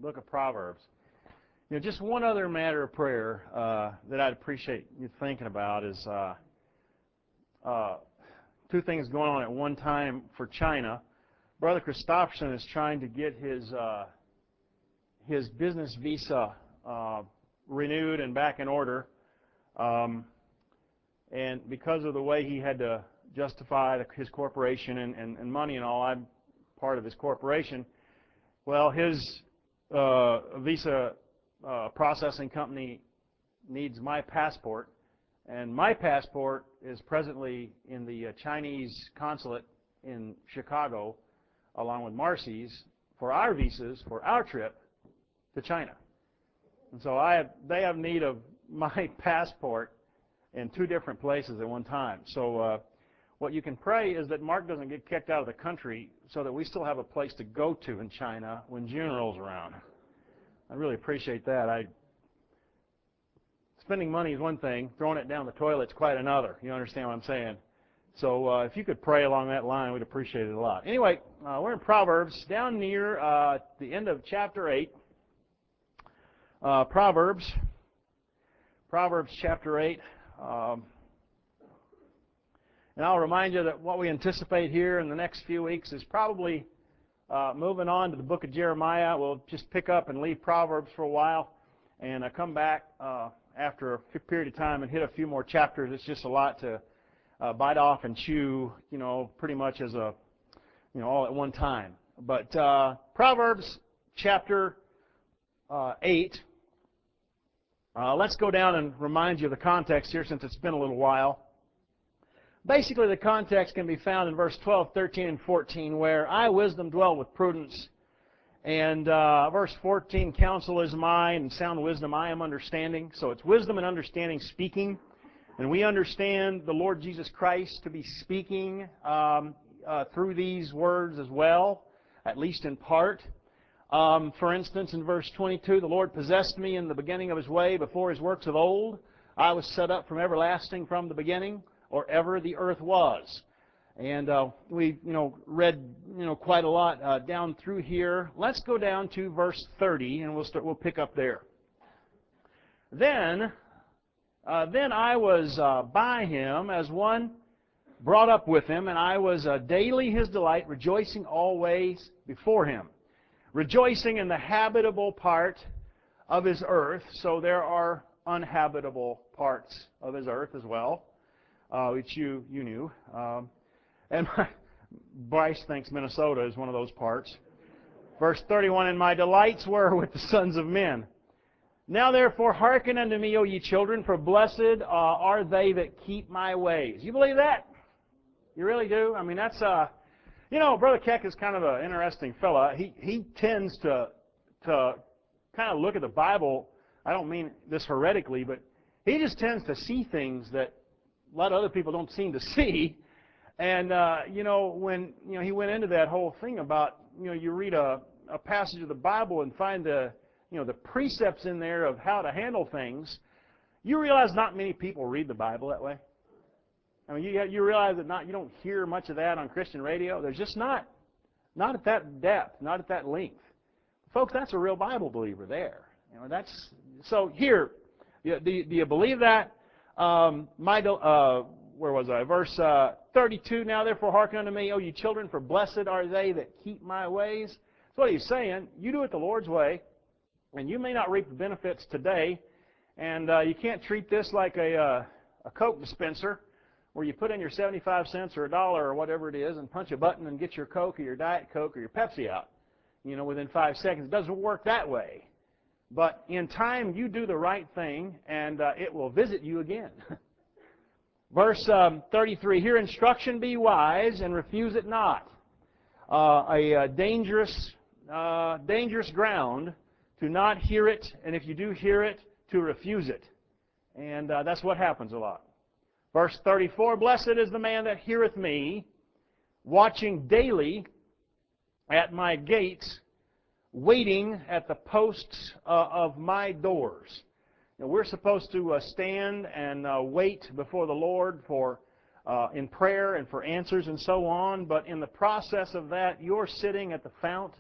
book of Proverbs. Just one other matter of prayer that I'd appreciate you thinking about is two things going on at one time for China. Brother Christopherson is trying to get his business visa renewed and back in order. And because of the way he had to justify his corporation and money and all, I'm part of his corporation. Well, his visa processing company needs my passport, and my passport is presently in the Chinese consulate in Chicago, along with Marcy's, for our visas for our trip to China. And so they have need of my passport in two different places at one time. So what you can pray is that Mark doesn't get kicked out of the country so that we still have a place to go to in China when June rolls around. I really appreciate that. Spending money is one thing, throwing it down the toilet's quite another. You understand what I'm saying? So if you could pray along that line, we'd appreciate it a lot. Anyway, we're in Proverbs, down near the end of chapter 8. Proverbs chapter 8. And I'll remind you that what we anticipate here in the next few weeks is probably moving on to the book of Jeremiah. We'll just pick up and leave Proverbs for a while and come back after a period of time and hit a few more chapters. It's just a lot to bite off and chew, pretty much as all at one time. But Proverbs chapter 8. Let's go down and remind you of the context here since it's been a little while. Basically, the context can be found in verse 12, 13, and 14, where I, wisdom, dwell with prudence. And verse 14, counsel is mine, and sound wisdom I am understanding. So it's wisdom and understanding speaking. And we understand the Lord Jesus Christ to be speaking through these words as well, at least in part. For instance, in verse 22, the Lord possessed me in the beginning of His way before His works of old. I was set up from everlasting from the beginning, or ever the earth was. And we read quite a lot down through here. Let's go down to verse 30, and we'll pick up there. Then I was by Him as one brought up with Him, and I was daily His delight, rejoicing always before Him. Rejoicing in the habitable part of His earth. So there are uninhabitable parts of His earth as well, which you knew. And Bryce thinks Minnesota is one of those parts. Verse 31, and my delights were with the sons of men. Now therefore hearken unto me, O ye children, for blessed are they that keep my ways. You believe that? You really do? I mean, that's... Brother Keck is kind of an interesting fella. He tends to kind of look at the Bible, I don't mean this heretically, but he just tends to see things that a lot of other people don't seem to see. And, when he went into that whole thing about, you read a passage of the Bible and find the precepts in there of how to handle things, you realize not many people read the Bible that way. I mean, you realize that you don't hear much of that on Christian radio. There's just not at that depth, not at that length. Folks, that's a real Bible believer there. So here. Do you believe that? Where was I? Verse 32. Now therefore hearken unto me, O ye children, for blessed are they that keep my ways. That's what he's saying. You do it the Lord's way, and you may not reap the benefits today. And you can't treat this like a Coke dispenser, where you put in your 75 cents or $1 or whatever it is and punch a button and get your Coke or your Diet Coke or your Pepsi out, within 5 seconds. It doesn't work that way. But in time, you do the right thing, and it will visit you again. Verse 33, here instruction be wise, and refuse it not. A dangerous ground to not hear it, and if you do hear it, to refuse it. And that's what happens a lot. Verse 34, blessed is the man that heareth me, watching daily at my gates, waiting at the posts of my doors. We're supposed to stand and wait before the Lord in prayer and for answers and so on, but in the process of that, you're sitting at the fount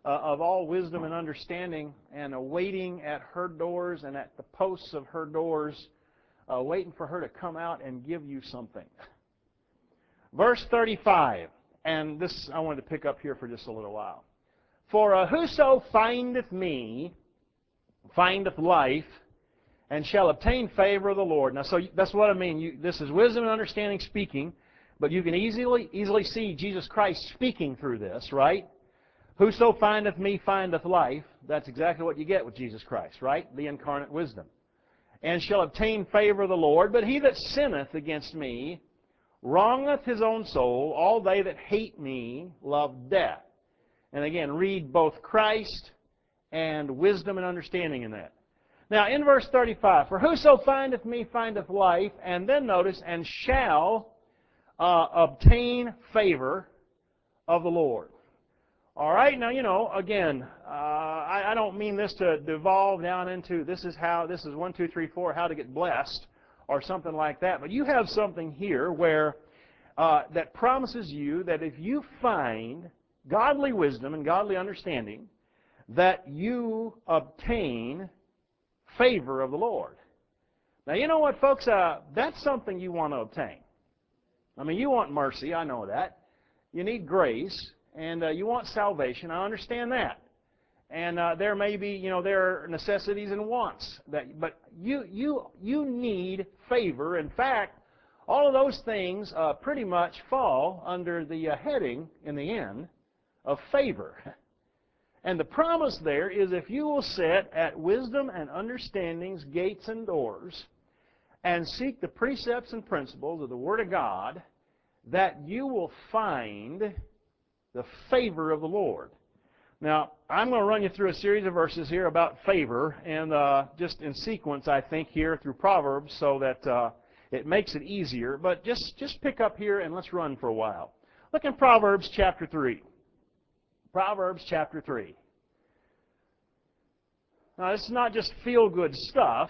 of all wisdom and understanding, and waiting at her doors and at the posts of her doors, waiting for her to come out and give you something. Verse 35, and this I wanted to pick up here for just a little while. For whoso findeth me findeth life, and shall obtain favor of the Lord. Now, so that's what I mean. This is wisdom and understanding speaking, but you can easily see Jesus Christ speaking through this, right? Whoso findeth me findeth life. That's exactly what you get with Jesus Christ, right? The incarnate wisdom. And shall obtain favor of the Lord. But he that sinneth against me wrongeth his own soul. All they that hate me love death. And again, read both Christ and wisdom and understanding in that. Now, in verse 35, for whoso findeth me findeth life, and then notice, and shall obtain favor of the Lord. All right, now, again, I don't mean this to devolve down into this is 1, 2, 3, 4, how to get blessed, or something like that. But you have something here where that promises you that if you find godly wisdom and godly understanding, that you obtain favor of the Lord. Now, you know what, folks? That's something you want to obtain. I mean, you want mercy. I know that. You need grace. And you want salvation. I understand that. And there may be, there are necessities and wants. But you need favor. In fact, all of those things pretty much fall under the heading, in the end, of favor. And the promise there is if you will sit at wisdom and understanding's gates and doors and seek the precepts and principles of the Word of God, that you will find the favor of the Lord. Now, I'm going to run you through a series of verses here about favor, and just in sequence, I think, here through Proverbs, so that it makes it easier. But just pick up here and let's run for a while. Look in Proverbs chapter 3. Proverbs chapter 3. Now, this is not just feel-good stuff,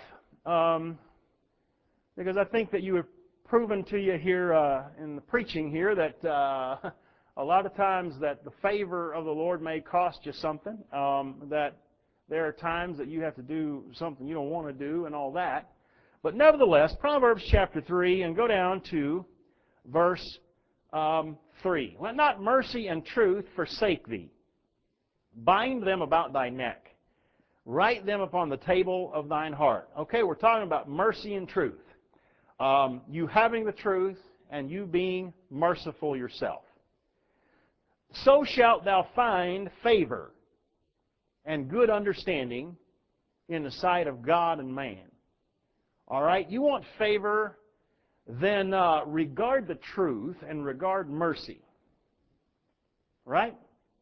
because I think that you have proven to you here in the preaching here that a lot of times that the favor of the Lord may cost you something, that there are times that you have to do something you don't want to do and all that. But nevertheless, Proverbs chapter 3, and go down to verse 3. Let not mercy and truth forsake thee. Bind them about thy neck. Write them upon the table of thine heart. Okay, we're talking about mercy and truth. You having the truth and you being merciful yourself. So shalt thou find favor and good understanding in the sight of God and man. All right? You want favor, then regard the truth and regard mercy. Right?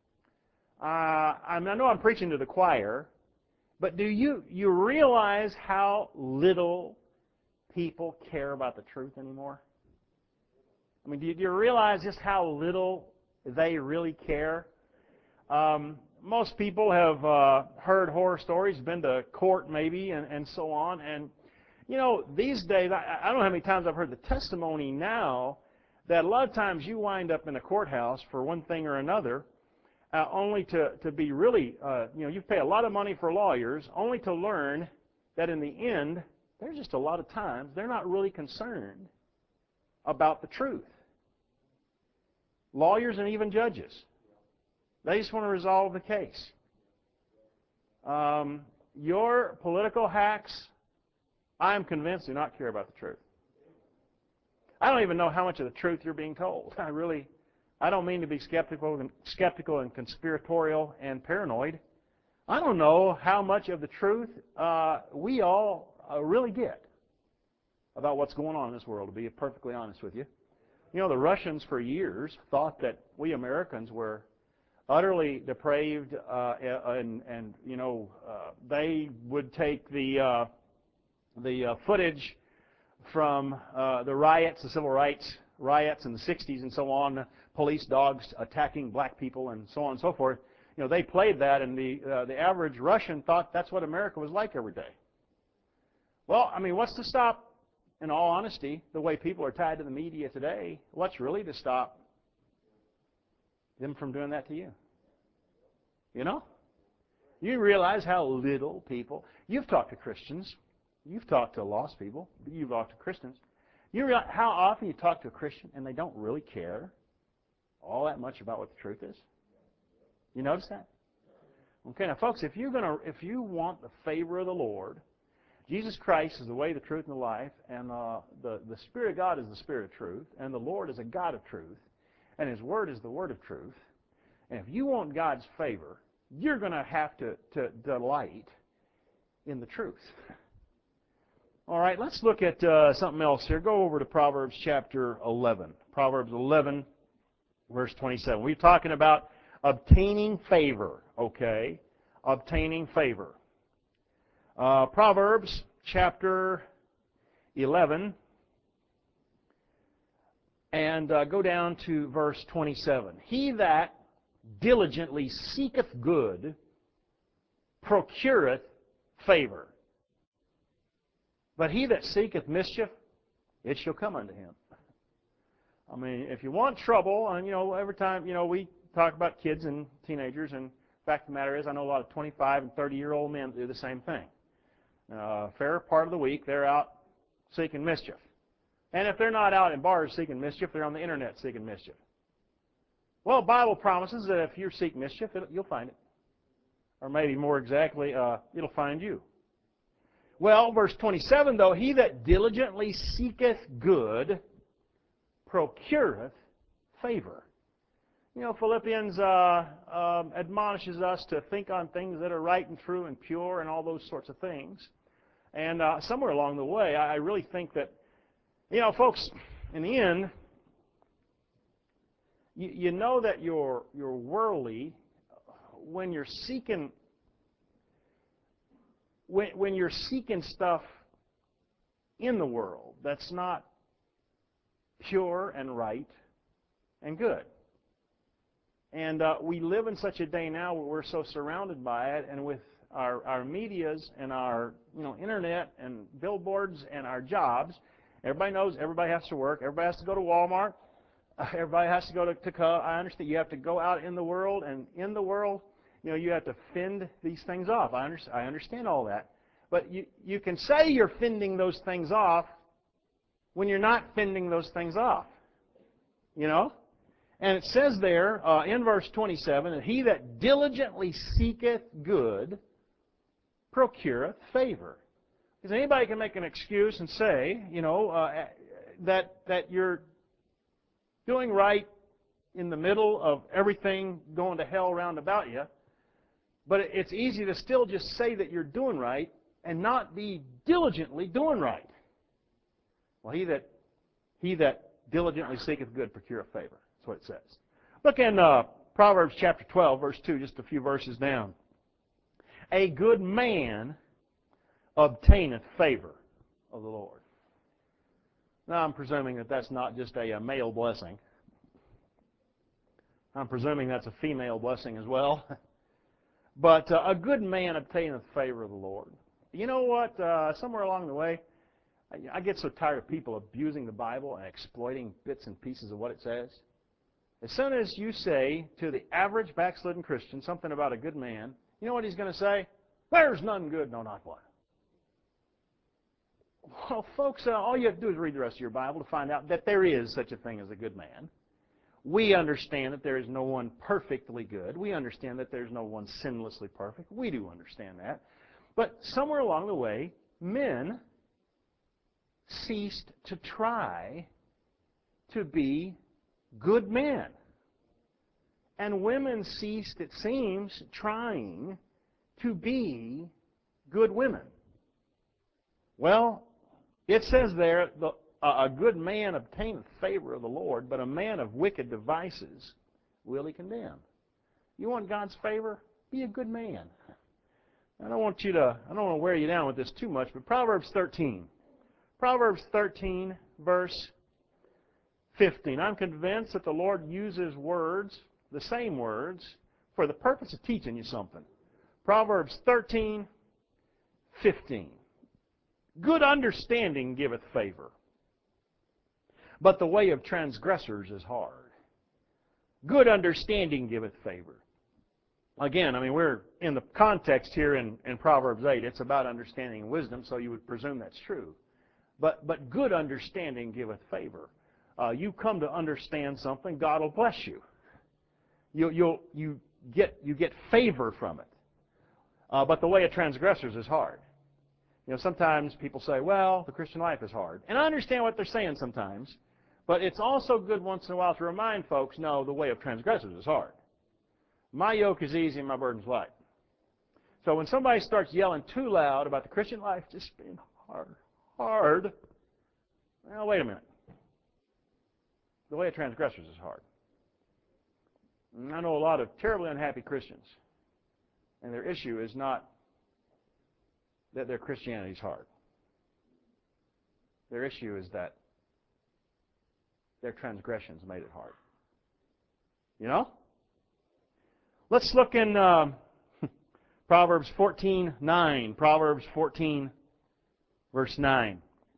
I know I'm preaching to the choir, but do you realize how little people care about the truth anymore? I mean, do you realize just how little they really care? Most people have heard horror stories, been to court maybe, and so on. And, these days, I don't know how many times I've heard the testimony now that a lot of times you wind up in a courthouse for one thing or another, only to be really, you pay a lot of money for lawyers, only to learn that in the end, there's just a lot of times they're not really concerned about the truth. Lawyers and even judges. They just want to resolve the case. Your political hacks, I am convinced, do not care about the truth. I don't even know how much of the truth you're being told. I don't mean to be skeptical and conspiratorial and paranoid. I don't know how much of the truth we all really get about what's going on in this world, to be perfectly honest with you. The Russians for years thought that we Americans were utterly depraved, and they would take the footage from the riots, the civil rights riots in the 60s and so on, police dogs attacking black people and so on and so forth. They played that, and the average Russian thought that's what America was like every day. Well, I mean, what's to stop, in all honesty, the way people are tied to the media today? What's really to stop them from doing that to you? You realize how little people, you've talked to Christians, you've talked to lost people, you've talked to Christians. You realize how often you talk to a Christian and they don't really care all that much about what the truth is? You notice that? Okay, now folks, if you want the favor of the Lord, Jesus Christ is the way, the truth, and the life, and the Spirit of God is the Spirit of truth, and the Lord is a God of truth, and His Word is the Word of truth. And if you want God's favor, you're going to have to delight in the truth. All right, let's look at something else here. Go over to Proverbs chapter 11. Proverbs 11, verse 27. We're talking about obtaining favor, okay? Obtaining favor. Proverbs chapter 11, and go down to verse 27. He that diligently seeketh good procureth favor. But he that seeketh mischief, it shall come unto him. I mean, if you want trouble, and every time, we talk about kids and teenagers, and the fact of the matter is, I know a lot of 25 and 30-year-old men do the same thing. A fair part of the week, they're out seeking mischief. And if they're not out in bars seeking mischief, they're on the internet seeking mischief. Well, the Bible promises that if you seek mischief, you'll find it. Or maybe more exactly, it'll find you. Well, verse 27, though, he that diligently seeketh good procureth favor. Philippians admonishes us to think on things that are right and true and pure and all those sorts of things. And somewhere along the way, I really think that, folks, in the end, you know that you're worldly when you're seeking when you're seeking stuff in the world that's not pure and right and good. And we live in such a day now where we're so surrounded by it, and with our medias and our internet and billboards and our jobs, everybody knows everybody has to work, everybody has to go to Walmart, everybody has to go to I understand you have to go out in the world, and in the world, you have to fend these things off. I understand all that. But you can say you're fending those things off when you're not fending those things off. And it says there in verse 27, that he that diligently seeketh good procureth favor. Because anybody can make an excuse and say, that you're doing right in the middle of everything going to hell round about you. But it's easy to still just say that you're doing right and not be diligently doing right. Well, he that diligently seeketh good procureth favor. That's what it says. Look in Proverbs chapter 12, verse 2, just a few verses down. A good man obtaineth favor of the Lord. Now, I'm presuming that that's not just a male blessing. I'm presuming that's a female blessing as well. But a good man obtaineth favor of the Lord. You know what? Somewhere along the way, I get so tired of people abusing the Bible and exploiting bits and pieces of what it says. As soon as you say to the average backslidden Christian something about a good man, you know what he's going to say? There's none good, no, not one. Well, folks, all you have to do is read the rest of your Bible to find out that there is such a thing as a good man. We understand that there is no one perfectly good. We understand that there's no one sinlessly perfect. We do understand that. But somewhere along the way, men ceased to try to be good men. And women ceased, it seems, trying to be good women. Well, it says there, a good man obtaineth favor of the Lord, but a man of wicked devices will he condemn. You want God's favor? Be a good man. I don't want to wear you down with this too much, but Proverbs 13. Proverbs 13, verse 15. I'm convinced that the Lord uses words, the same words, for the purpose of teaching you something. Proverbs 13, 15. Good understanding giveth favor, but the way of transgressors is hard. Good understanding giveth favor. Again, I mean, we're in the context here in Proverbs 8. It's about understanding and wisdom, so you would presume that's true. But good understanding giveth favor. You come to understand something, God will bless you. You get favor from it. But the way of transgressors is hard. Sometimes people say, well, the Christian life is hard. And I understand what they're saying sometimes. But it's also good once in a while to remind folks, no, the way of transgressors is hard. My yoke is easy and my burden's light. So when somebody starts yelling too loud about the Christian life just being hard, well, wait a minute. The way of transgressors is hard. And I know a lot of terribly unhappy Christians, and their issue is not that their Christianity is hard. Their issue is that their transgressions made it hard. You know? Let's look in Proverbs 14:9. Proverbs 14, verse 9.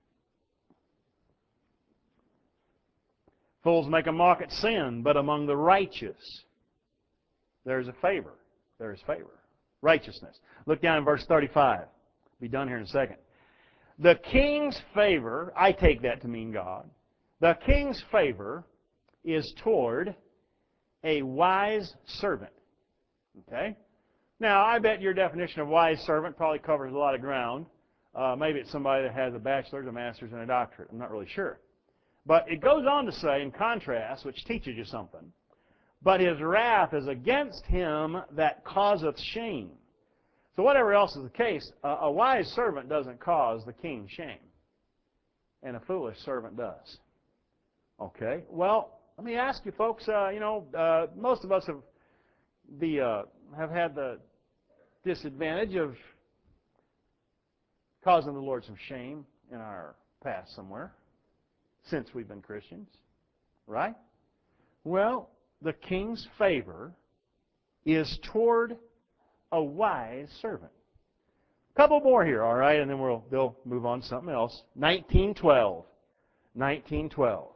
Fools make a mock at sin, but among the righteous there is a favor. There is favor. Righteousness. Look down in verse 35. Be done here in a second. The king's favor, I take that to mean God. The king's favor is toward a wise servant. Okay? Now, I bet your definition of wise servant probably covers a lot of ground. Maybe it's somebody that has a bachelor's, a master's, and a doctorate. I'm not really sure. But it goes on to say, in contrast, which teaches you something, but his wrath is against him that causeth shame. So whatever else is the case, a wise servant doesn't cause the king shame. And a foolish servant does. Okay? Well, let me ask you folks, most of us have had the disadvantage of causing the Lord some shame in our past somewhere since we've been Christians. Right? Well, the king's favor is toward a wise servant. A couple more here, all right, and then they'll move on to something else. 19:12. 19:12.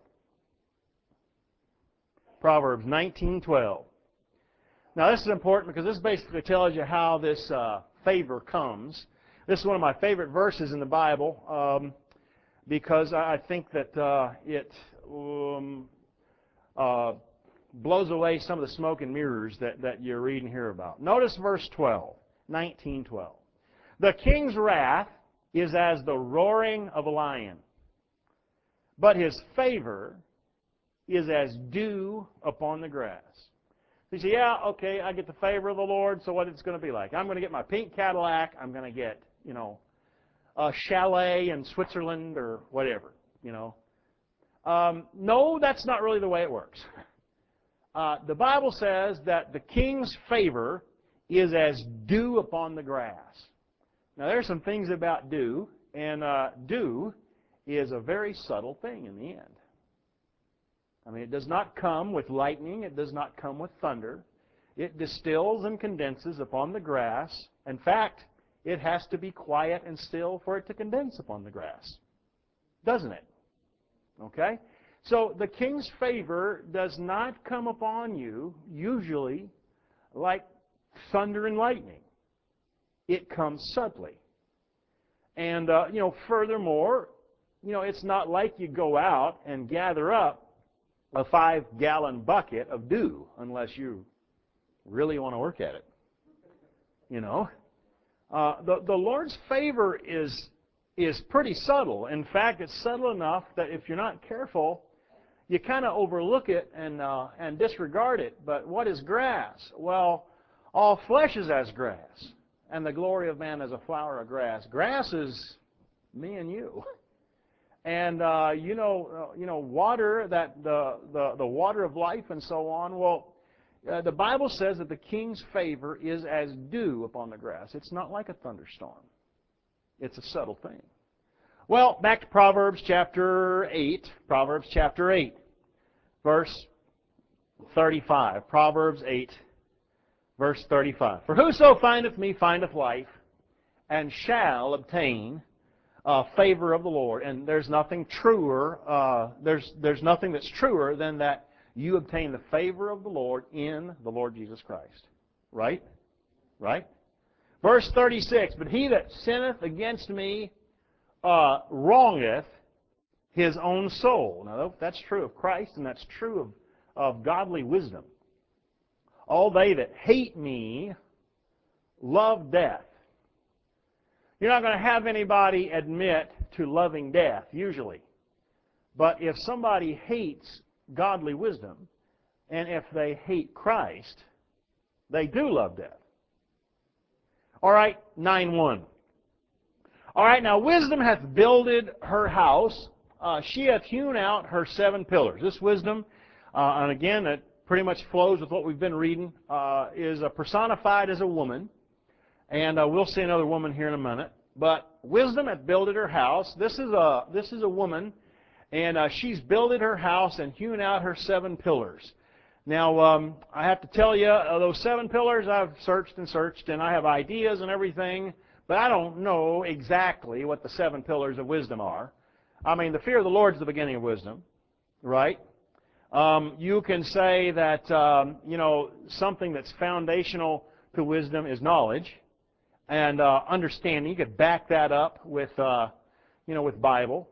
Proverbs 19:12. Now, this is important because this basically tells you how this favor comes. This is one of my favorite verses in the Bible because I think that it blows away some of the smoke and mirrors that you're reading here about. Notice verse 12, 19:12. The king's wrath is as the roaring of a lion, but his favor is as dew upon the grass. You say, yeah, okay, I get the favor of the Lord, so what it's going to be like? I'm going to get my pink Cadillac. I'm going to get, a chalet in Switzerland or whatever, No, that's not really the way it works. The Bible says that the king's favor is as dew upon the grass. Now, there's some things about dew, and dew is a very subtle thing in the end. I mean, it does not come with lightning. It does not come with thunder. It distills and condenses upon the grass. In fact, it has to be quiet and still for it to condense upon the grass. Doesn't it? Okay? So the king's favor does not come upon you, usually, like thunder and lightning. It comes subtly. And, furthermore, it's not like you go out and gather up a 5-gallon bucket of dew, unless you really want to work at it. The Lord's favor is pretty subtle. In fact, it's subtle enough that if you're not careful, you kind of overlook it and disregard it. But what is grass? Well, all flesh is as grass, and the glory of man as a flower of grass. Grass is me and you. And water, that the water of life and so on. Well, the Bible says that the king's favor is as dew upon the grass. It's not like a thunderstorm. It's a subtle thing. Well, back to Proverbs chapter 8. Proverbs chapter 8, verse 35. Proverbs 8, verse 35. For whoso findeth me findeth life, and shall obtain favor of the Lord. And there's nothing truer. There's nothing that's truer than that you obtain the favor of the Lord in the Lord Jesus Christ. Right? Right? Verse 36, but he that sinneth against me wrongeth his own soul. Now, that's true of Christ, and that's true of godly wisdom. All they that hate me love death. You're not going to have anybody admit to loving death, usually. But if somebody hates godly wisdom, and if they hate Christ, they do love death. All right, 9:1. All right, now wisdom hath builded her house. She hath hewn out her 7 pillars. This wisdom, and again, it pretty much flows with what we've been reading, is personified as a woman. And we'll see another woman here in a minute. But wisdom hath builded her house. This is a woman, and she's builded her house and hewn out her 7 pillars. Now, I have to tell you, those 7 pillars, I've searched and searched, and I have ideas and everything, but I don't know exactly what the 7 pillars of wisdom are. I mean, the fear of the Lord is the beginning of wisdom, right? You can say that, something that's foundational to wisdom is knowledge and understanding. You could back that up with, with Bible.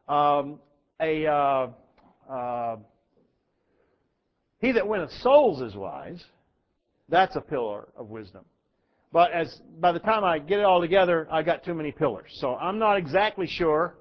He that winneth souls is wise. That's a pillar of wisdom. But by the time I get it all together, I got too many pillars. So I'm not exactly sure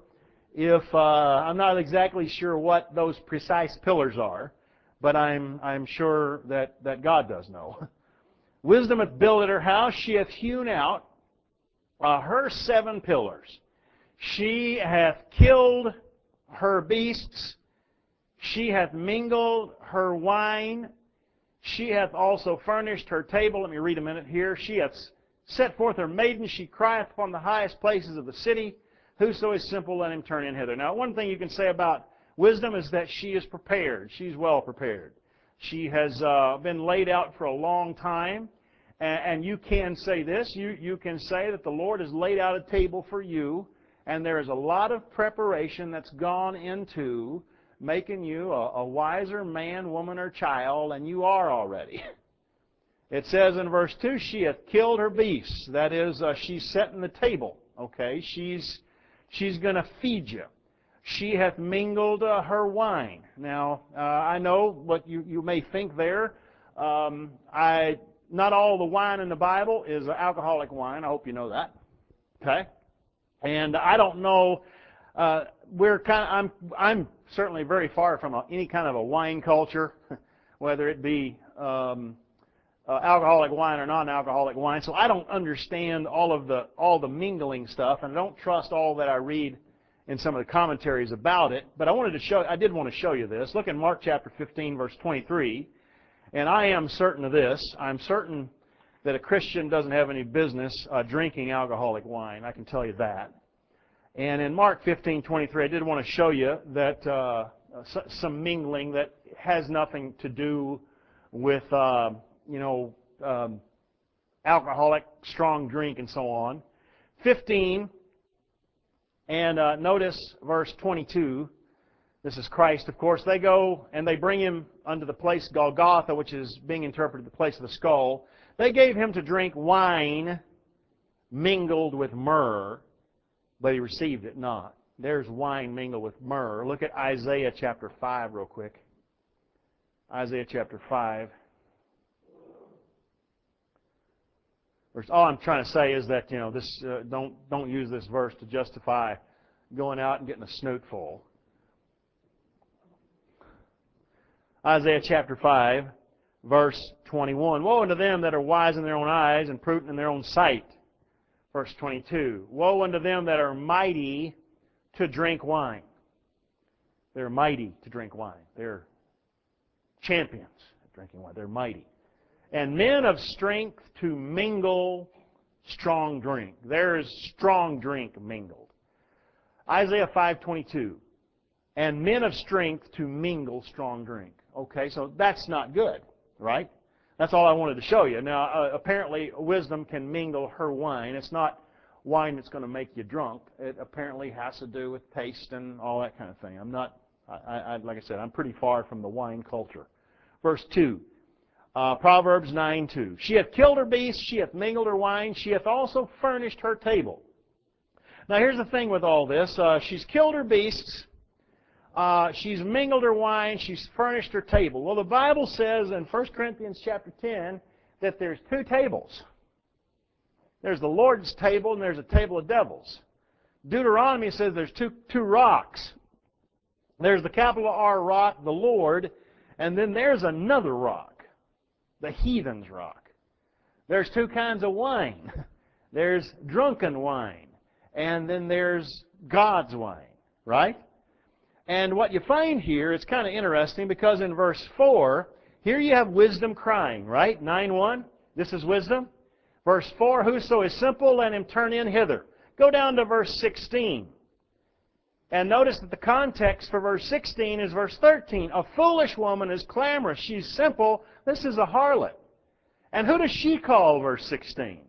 what those precise pillars are, but I'm sure that God does know. Wisdom hath builded her house; she hath hewn out her 7 pillars. She hath killed her beasts. She hath mingled her wine. She hath also furnished her table. Let me read a minute here. She hath set forth her maidens. She crieth upon the highest places of the city. Whoso is simple, let him turn in hither. Now, one thing you can say about wisdom is that she is prepared. She's well prepared. She has been laid out for a long time. And you can say this. You can say that the Lord has laid out a table for you, and there is a lot of preparation that's gone into making you a wiser man, woman, or child, and you are already. It says in verse 2, she hath killed her beasts. That is, she's setting the table. Okay, she's going to feed you. She hath mingled her wine. Now, I know what you may think there. Not all the wine in the Bible is alcoholic wine. I hope you know that. Okay, and I don't know. I'm certainly very far from any kind of a wine culture, whether it be alcoholic wine or non-alcoholic wine. So I don't understand all the mingling stuff, and I don't trust all that I read in some of the commentaries about it. But I did want to show you this. Look in Mark chapter 15, verse 23. And I am certain of this. I'm certain that a Christian doesn't have any business drinking alcoholic wine. I can tell you that. And in Mark 15:23, I did want to show you that some mingling that has nothing to do with alcoholic strong drink and so on. 15, and notice verse 22. This is Christ, of course. They go and they bring him unto the place Golgotha, which is being interpreted the place of the skull. They gave him to drink wine mingled with myrrh, but he received it not. There's wine mingled with myrrh. Look at Isaiah chapter 5 real quick. Isaiah chapter 5. All I'm trying to say is that this don't use this verse to justify going out and getting a snoot full. Isaiah chapter 5, verse 21. Woe unto them that are wise in their own eyes and prudent in their own sight. Verse 22. Woe unto them that are mighty to drink wine. They're mighty to drink wine. They're champions at drinking wine. They're mighty. And men of strength to mingle strong drink. There is strong drink mingled. Isaiah 5:22. And men of strength to mingle strong drink. Okay, so that's not good, right? That's all I wanted to show you. Now, apparently, wisdom can mingle her wine. It's not wine that's going to make you drunk. It apparently has to do with taste and all that kind of thing. Like I said, I'm pretty far from the wine culture. Verse 2. Proverbs 9:2. She hath killed her beasts, she hath mingled her wine, she hath also furnished her table. Now here's the thing with all this. She's killed her beasts, she's mingled her wine, she's furnished her table. Well, the Bible says in 1 Corinthians chapter 10 that there's two tables. There's the Lord's table and there's a table of devils. Deuteronomy says there's two rocks. There's the capital R rock, the Lord, and then there's another rock, the heathen's rock. There's two kinds of wine. There's drunken wine, and then there's God's wine, right? And what you find here is kind of interesting because in verse 4, here you have wisdom crying, right? 9:1, this is wisdom. Verse 4, whoso is simple, let him turn in hither. Go down to verse 16. And notice that the context for verse 16 is verse 13. A foolish woman is clamorous. She's simple. This is a harlot. And who does she call, verse 16?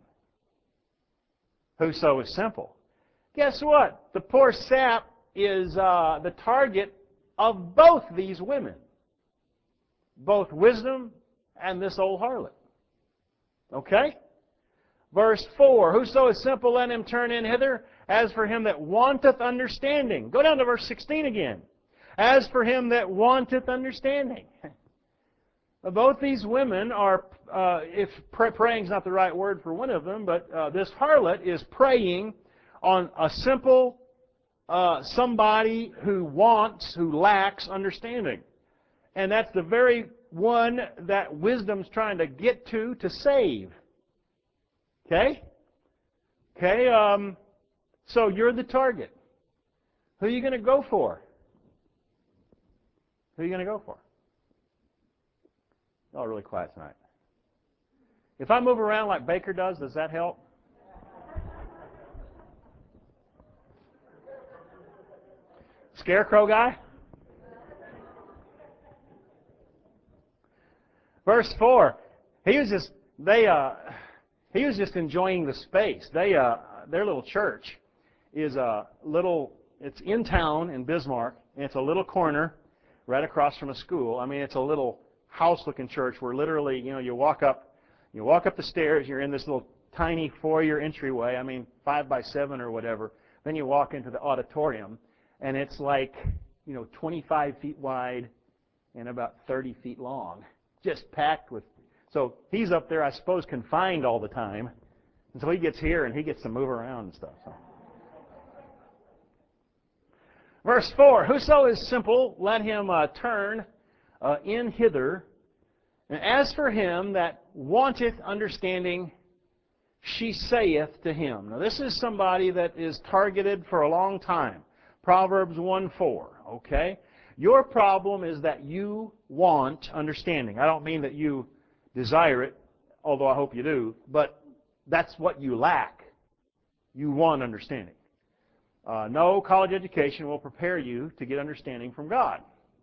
Whoso is simple. Guess what? The poor sap is the target of both these women. Both wisdom and this old harlot. Okay? Verse 4, whoso is simple, let him turn in hither. As for him that wanteth understanding. Go down to verse 16 again. As for him that wanteth understanding. Both these women are, if praying is not the right word for one of them, but this harlot is preying on a simple somebody who lacks understanding. And that's the very one that wisdom's trying to get to save. Okay? Okay, so you're the target. Who are you going to go for? Who are you going to go for? Oh, really quiet tonight. If I move around like Baker does that help? Scarecrow guy? Verse 4. He was just enjoying the space. Their little church is it's in town in Bismarck, and it's a little corner right across from a school. I mean, it's a little house-looking church where literally, you walk up the stairs, you're in this little tiny foyer entryway, 5 by 7 or whatever. Then you walk into the auditorium, and it's like, 25 feet wide and about 30 feet long, just packed with. So he's up there, I suppose, confined all the time until he gets here and he gets to move around and stuff. So. Verse 4, whoso is simple, let him turn in hither. And as for him that wanteth understanding, she saith to him. Now this is somebody that is targeted for a long time. Proverbs 1:4, okay? Your problem is that you want understanding. I don't mean that you desire it, although I hope you do, but that's what you lack. You want understanding. No college education will prepare you to get understanding from God.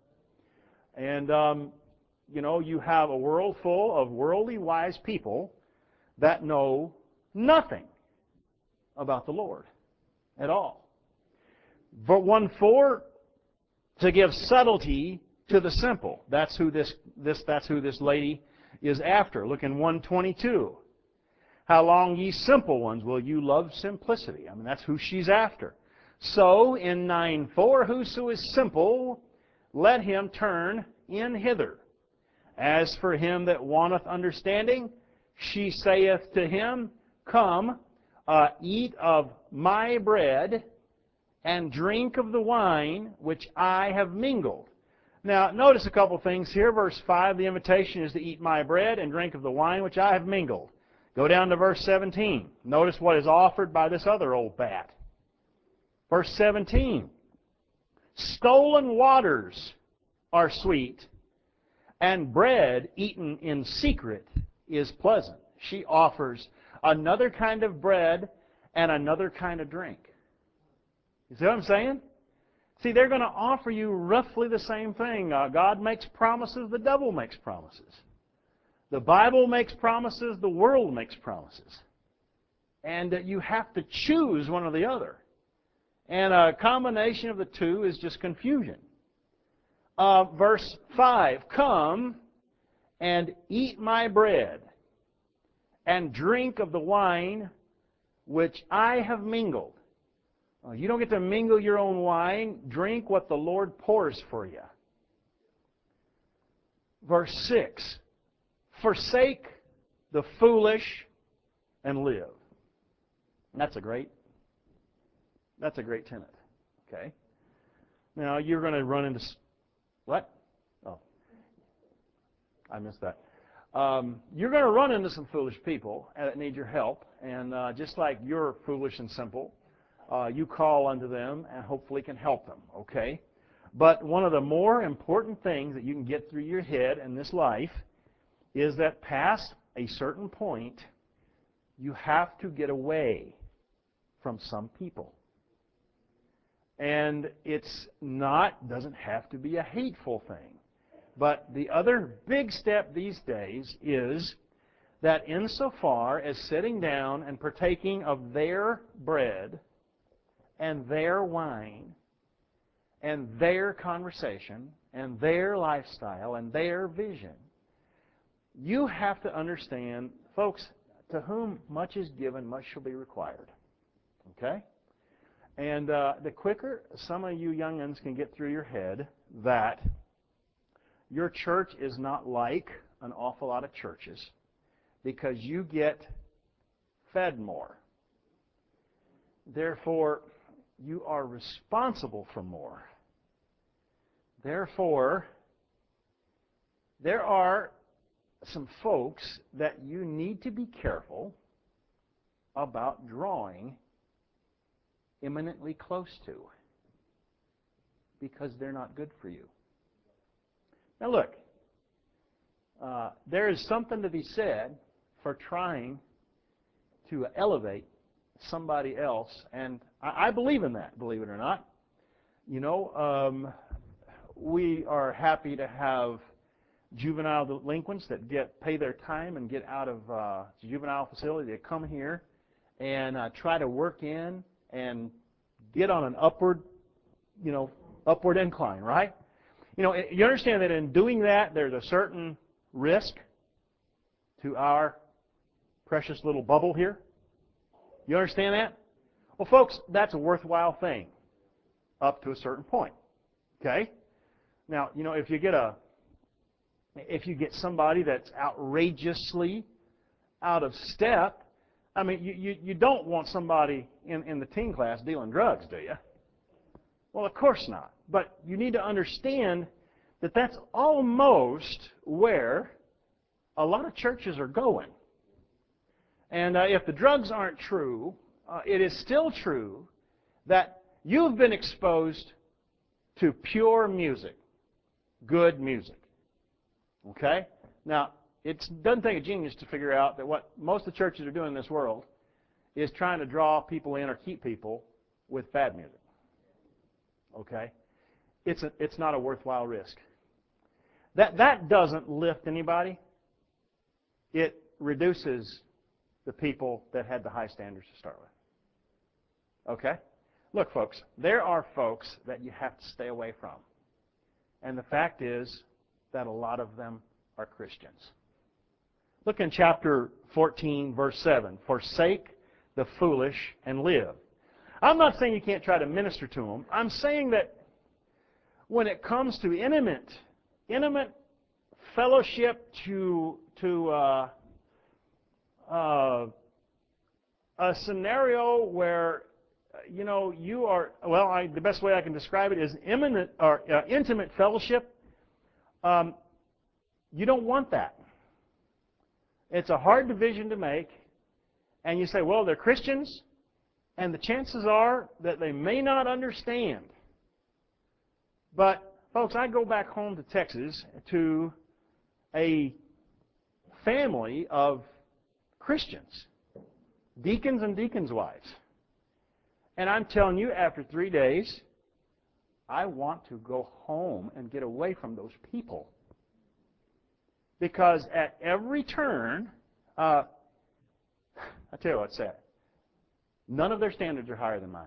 And, you have a world full of worldly wise people that know nothing about the Lord at all. But 1:4, to give subtlety to the simple. That's who this lady is after. Look in 1:22. How long, ye simple ones, will you love simplicity? That's who she's after. So, in 9:4, whoso is simple, let him turn in hither. As for him that wanteth understanding, she saith to him, come, eat of my bread, and drink of the wine which I have mingled. Now, notice a couple things here. Verse 5, the invitation is to eat my bread and drink of the wine which I have mingled. Go down to verse 17. Notice what is offered by this other old bat. Verse 17, stolen waters are sweet, and bread eaten in secret is pleasant. She offers another kind of bread and another kind of drink. You see what I'm saying? See, they're going to offer you roughly the same thing. God makes promises, the devil makes promises. The Bible makes promises, the world makes promises. And you have to choose one or the other. And a combination of the two is just confusion. Verse 5, come and eat my bread, and drink of the wine which I have mingled. You don't get to mingle your own wine. Drink what the Lord pours for you. Verse 6, forsake the foolish and live. And that's a great tenet. Okay? Now, you're going to run into... What? Oh, I missed that. You're going to run into some foolish people that need your help. And just like you're foolish and simple, you call unto them and hopefully can help them. Okay? But one of the more important things that you can get through your head in this life is that past a certain point, you have to get away from some people. And doesn't have to be a hateful thing. But the other big step these days is that insofar as sitting down and partaking of their bread and their wine and their conversation and their lifestyle and their vision, you have to understand, folks, to whom much is given, much shall be required. Okay? And the quicker some of you young'uns can get through your head that your church is not like an awful lot of churches because you get fed more. Therefore, you are responsible for more. Therefore, there are some folks that you need to be careful about drawing imminently close to because they're not good for you. Now look, there is something to be said for trying to elevate somebody else, and I believe in that, believe it or not. You know, we are happy to have juvenile delinquents that pay their time and get out of the juvenile facility. They come here and try to work in and get on an upward incline, right? You know, you understand that in doing that, there's a certain risk to our precious little bubble here? You understand that? Well, folks, that's a worthwhile thing up to a certain point. Okay? Now, you know, if you get somebody that's outrageously out of step, I mean, you don't want somebody in the teen class dealing drugs, do you? Well, of course not. But you need to understand that that's almost where a lot of churches are going. And if the drugs aren't true, it is still true that you've been exposed to pure music, good music. Okay? Now, it doesn't take a genius to figure out that what most of the churches are doing in this world is trying to draw people in or keep people with bad music. Okay? It's not a worthwhile risk. That doesn't lift anybody. It reduces the people that had the high standards to start with. Okay? Look, folks, there are folks that you have to stay away from. And the fact is that a lot of them are Christians. Look in chapter 14, verse 7. Forsake the foolish and live. I'm not saying you can't try to minister to them. I'm saying that when it comes to intimate fellowship to a scenario where you are, the best way I can describe it is intimate fellowship. You don't want that. It's a hard division to make, and you say, well, they're Christians, and the chances are that they may not understand. But, folks, I go back home to Texas to a family of Christians, deacons and deacons' wives. And I'm telling you, after 3 days, I want to go home and get away from those people. Because at every turn, I tell you what's sad. None of their standards are higher than mine.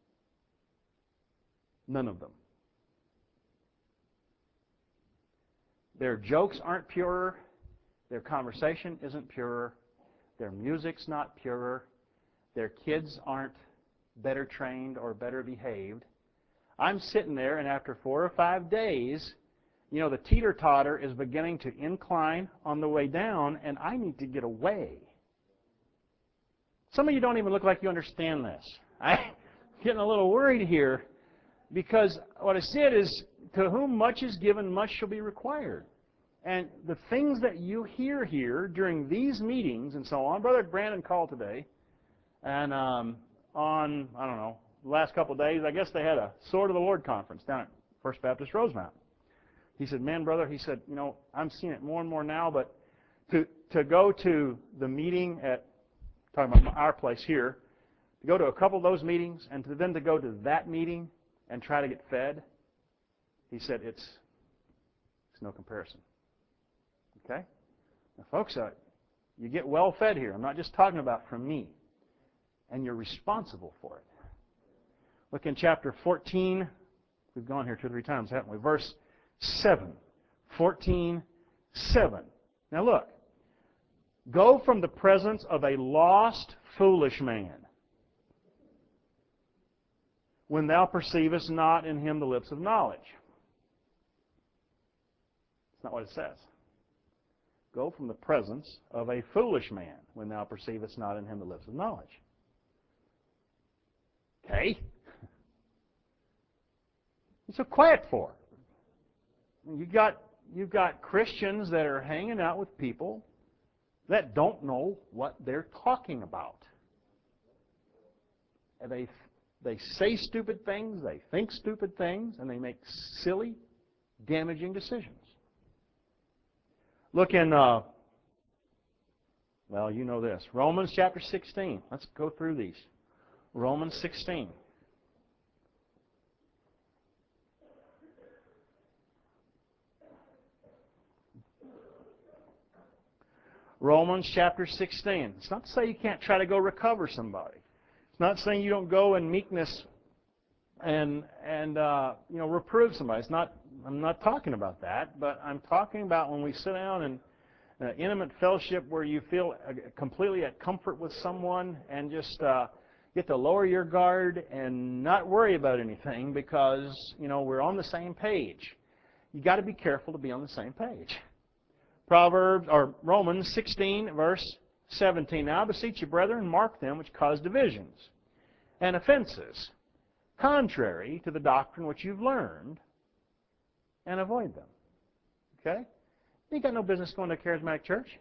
None of them. Their jokes aren't purer. Their conversation isn't pure. Their music's not pure. Their kids aren't better trained or better behaved. I'm sitting there, and after 4 or 5 days, the teeter-totter is beginning to incline on the way down, and I need to get away. Some of you don't even look like you understand this. I'm getting a little worried here because what I said is, to whom much is given, much shall be required. And the things that you hear here during these meetings and so on, Brother Brandon called today, and on, I don't know, the last couple of days, I guess they had a Sword of the Lord conference down at First Baptist Rosemount. He said, man, brother, he said, I'm seeing it more and more now, but to go to the meeting at, talking about our place here, to go to a couple of those meetings and then to go to that meeting and try to get fed, he said, it's no comparison. Okay? Now, folks, you get well fed here. I'm not just talking about from me. And you're responsible for it. Look in chapter 14. We've gone here 2 or 3 times, haven't we? Verse 7. 14:7. Now look. Go from the presence of a lost, foolish man, when thou perceivest not in him the lips of knowledge. It's not what it says. Go from the presence of a foolish man, when thou perceivest not in him the lips of knowledge. Okay? What's so quiet for? You've got Christians that are hanging out with people that don't know what they're talking about. And they say stupid things, they think stupid things, and they make silly, damaging decisions. Look in, you know this, Romans chapter 16. Let's go through these. Romans 16. Romans chapter 16. It's not to say you can't try to go recover somebody. It's not saying you don't go in meekness and reprove somebody. I'm not talking about that, but I'm talking about when we sit down in intimate fellowship where you feel completely at comfort with someone and just get to lower your guard and not worry about anything because we're on the same page. You got to be careful to be on the same page. Romans 16, verse 17. Now I beseech you, brethren, mark them which cause divisions and offenses, contrary to the doctrine which you've learned, and avoid them. Okay? You got no business going to a charismatic church.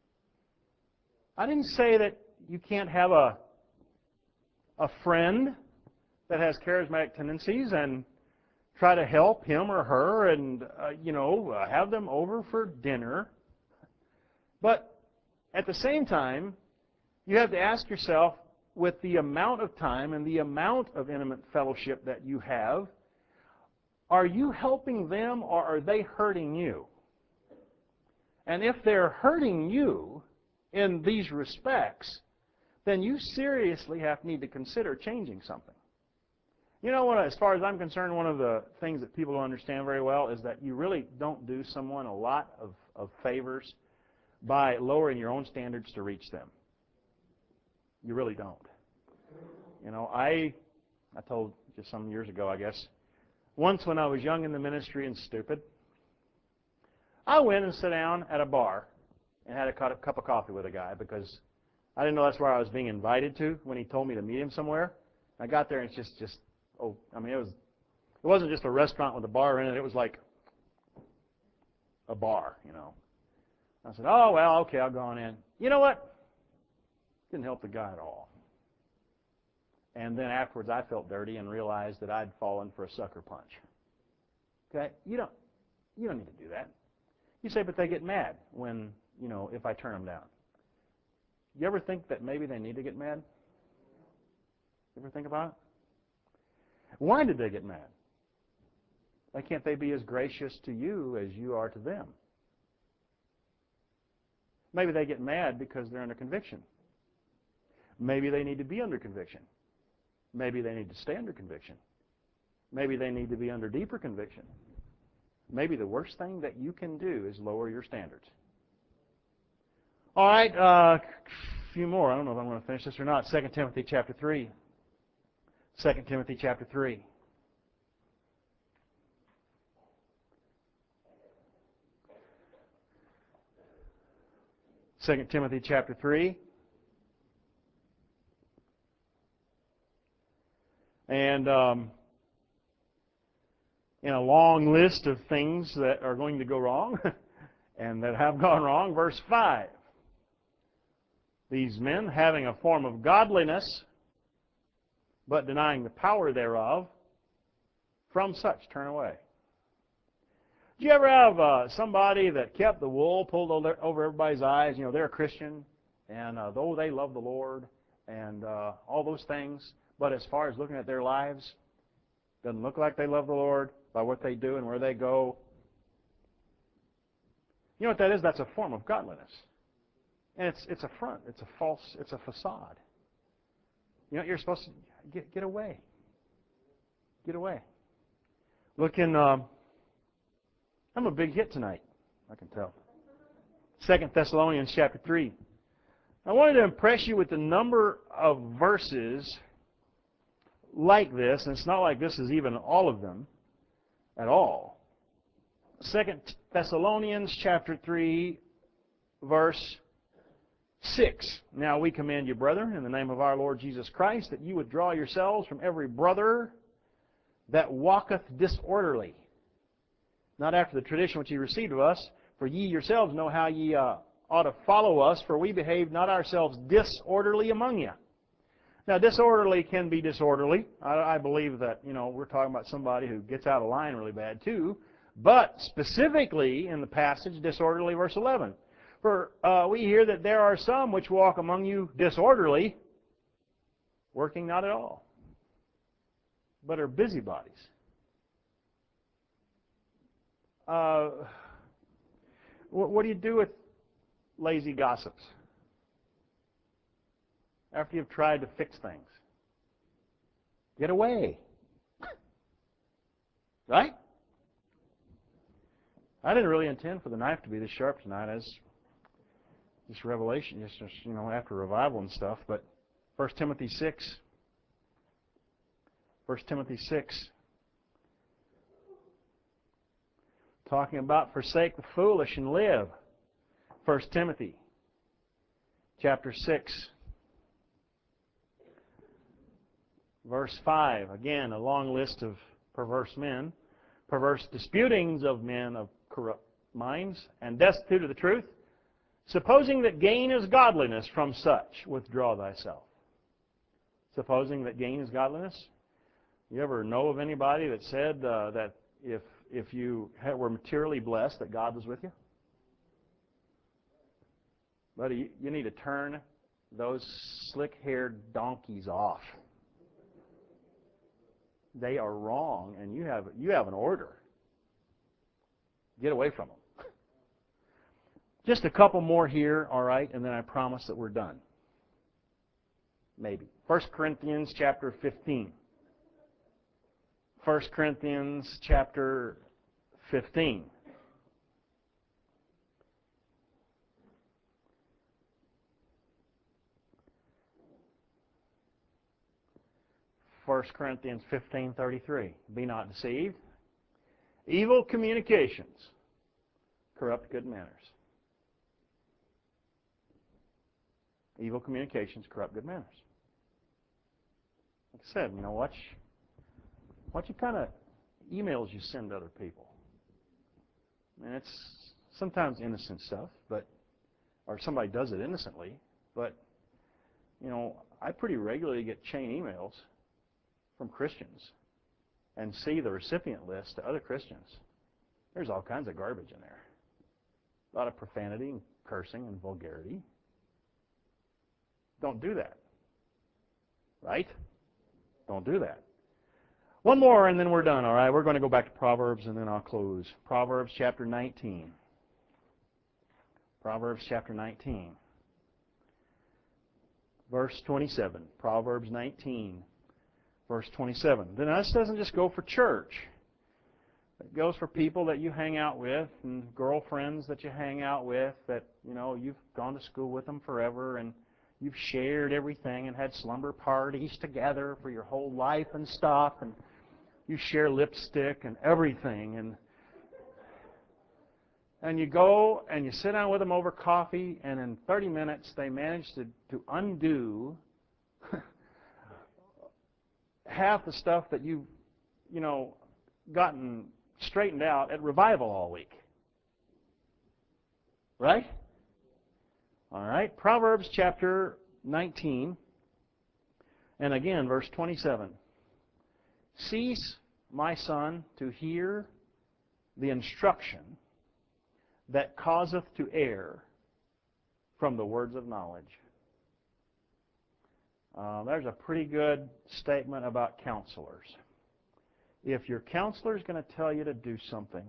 I didn't say that you can't have a friend that has charismatic tendencies and try to help him or her and have them over for dinner. But at the same time, you have to ask yourself, with the amount of time and the amount of intimate fellowship that you have, are you helping them or are they hurting you? And if they're hurting you in these respects, then you seriously need to consider changing something. You know what, as far as I'm concerned, one of the things that people don't understand very well is that you really don't do someone a lot of favors by lowering your own standards to reach them. You really don't. I told just some years ago, I guess, once when I was young in the ministry and stupid, I went and sat down at a bar and had a cup of coffee with a guy because I didn't know that's where I was being invited to when he told me to meet him somewhere. I got there and it's just it wasn't just a restaurant with a bar in it. It was like a bar, I said, oh, well, okay, I'll go on in. You know what? Didn't help the guy at all. And then afterwards, I felt dirty and realized that I'd fallen for a sucker punch. Okay? You don't need to do that. You say, but they get mad when, if I turn them down. You ever think that maybe they need to get mad? You ever think about it? Why did they get mad? Why can't they be as gracious to you as you are to them? Maybe they get mad because they're under conviction. Maybe they need to be under conviction. Maybe they need to stay under conviction. Maybe they need to be under deeper conviction. Maybe the worst thing that you can do is lower your standards. All right, a few more. I don't know if I'm going to finish this or not. 2 Timothy chapter 3. 2 Timothy chapter 3. Second Timothy chapter 3. And in a long list of things that are going to go wrong and that have gone wrong, verse 5. These men, having a form of godliness, but denying the power thereof, from such turn away. Did you ever have somebody that kept the wool pulled over everybody's eyes? You know, they're a Christian, and though they love the Lord and all those things, but as far as looking at their lives, doesn't look like they love the Lord by what they do and where they go. You know what that is? That's a form of godliness. And it's a front. It's a false, it's a facade. You know what you're supposed to get away. Get away. Look in, I'm a big hit tonight, I can tell. 2 Thessalonians chapter 3. I wanted to impress you with the number of verses like this, and it's not like this is even all of them at all. 2 Thessalonians chapter 3, verse 6. Now we command you, brethren, in the name of our Lord Jesus Christ, that you withdraw yourselves from every brother that walketh disorderly, not after the tradition which ye received of us, for ye yourselves know how ye ought to follow us, for we behaved not ourselves disorderly among you. Now, disorderly can be disorderly. I believe that, you know, we're talking about somebody who gets out of line really bad too. But specifically in the passage, disorderly, verse 11. For we hear that there are some which walk among you disorderly, working not at all, but are busybodies. What do you do with lazy gossips after you've tried to fix things? Get away. Right? I didn't really intend for the knife to be this sharp tonight as this revelation, just you know, after revival and stuff. But 1 Timothy 6. 1 Timothy 6. Talking about forsake the foolish and live. 1 Timothy chapter 6. Verse 5. Again, a long list of perverse men. Perverse disputings of men of corrupt minds, and destitute of the truth. Supposing that gain is godliness, from such withdraw thyself. Supposing that gain is godliness? You ever know of anybody that said that if you were materially blessed, that God was with you? Buddy, you need to turn those slick-haired donkeys off. They are wrong, and you have an order. Get away from them. Just a couple more here, all right, and then I promise that we're done. Maybe. 1 Corinthians chapter 15. 1 Corinthians chapter 15. First Corinthians 15:33. Be not deceived. Evil communications corrupt good manners. Evil communications corrupt good manners. Like I said, you know, watch what kind of emails you send to other people. And it's sometimes innocent stuff, or somebody does it innocently, but, you know, I pretty regularly get chain emails from Christians and see the recipient list to other Christians. There's all kinds of garbage in there. A lot of profanity and cursing and vulgarity. Don't do that. Right? Don't do that. One more and then we're done, all right? We're going to go back to Proverbs and then I'll close. Proverbs chapter 19. Proverbs chapter 19. Verse 27. Proverbs 19. Verse 27. Then this doesn't just go for church. It goes for people that you hang out with and girlfriends that you hang out with that, you've gone to school with them forever and you've shared everything and had slumber parties together for your whole life and stuff, and you share lipstick and everything, and you go and you sit down with them over coffee, and in 30 minutes they manage to undo half the stuff that you've, gotten straightened out at revival all week. Right? All right. Proverbs chapter 19, and again, verse 27. Cease, my son, to hear the instruction that causeth to err from the words of knowledge. There's a pretty good statement about counselors. If your counselor is going to tell you to do something,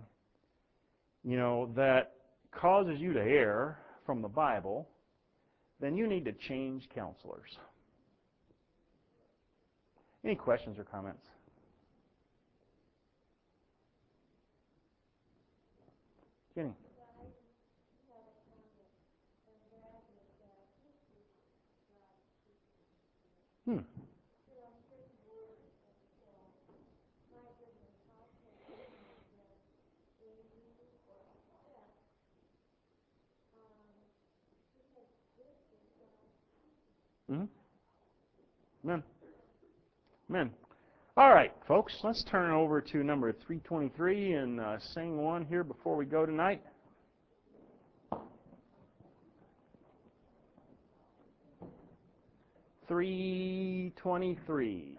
that causes you to err from the Bible, then you need to change counselors. Any questions or comments? Jenny? Amen. Amen. All right, folks, let's turn over to number 323 and sing one here before we go tonight. 323.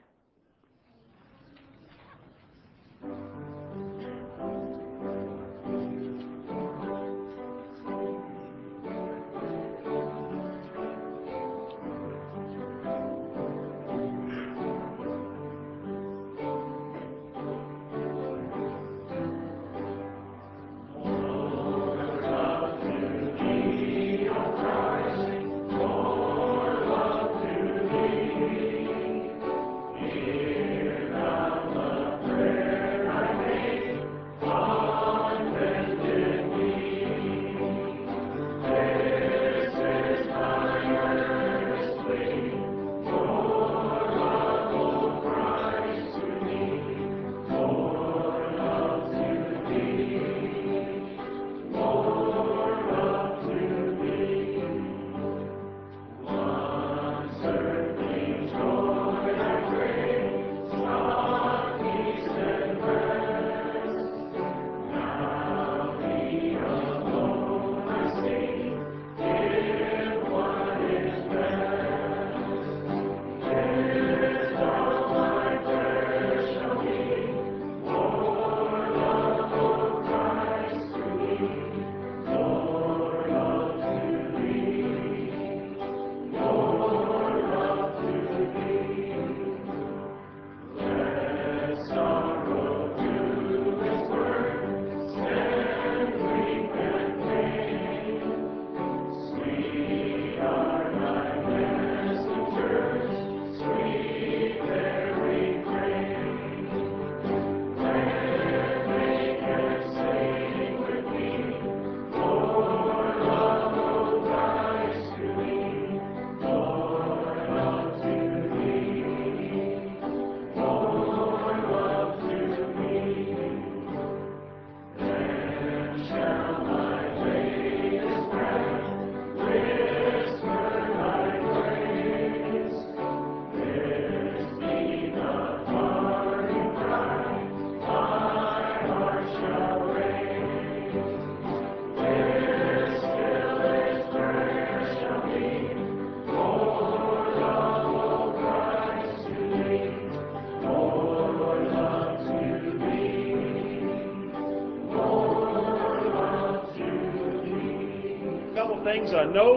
Things,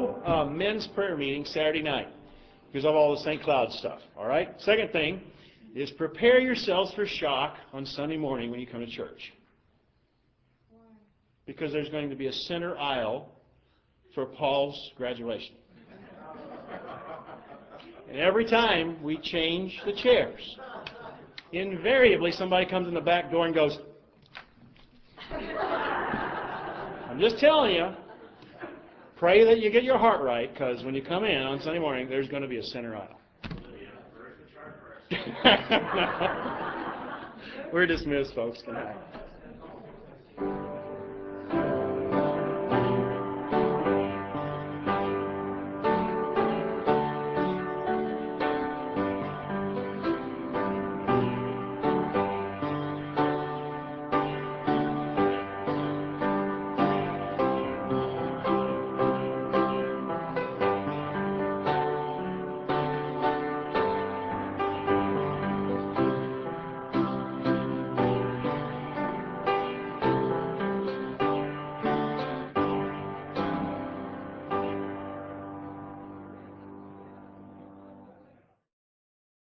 no men's prayer meeting Saturday night because of all the St. Cloud stuff. All right. Second thing is prepare yourselves for shock on Sunday morning when you come to church, because there's going to be a center aisle for Paul's graduation, and every time we change the chairs, invariably somebody comes in the back door and goes, I'm just telling you. Pray that you get your heart right, because when you come in on Sunday morning, there's going to be a center aisle. We're dismissed, folks. Good night.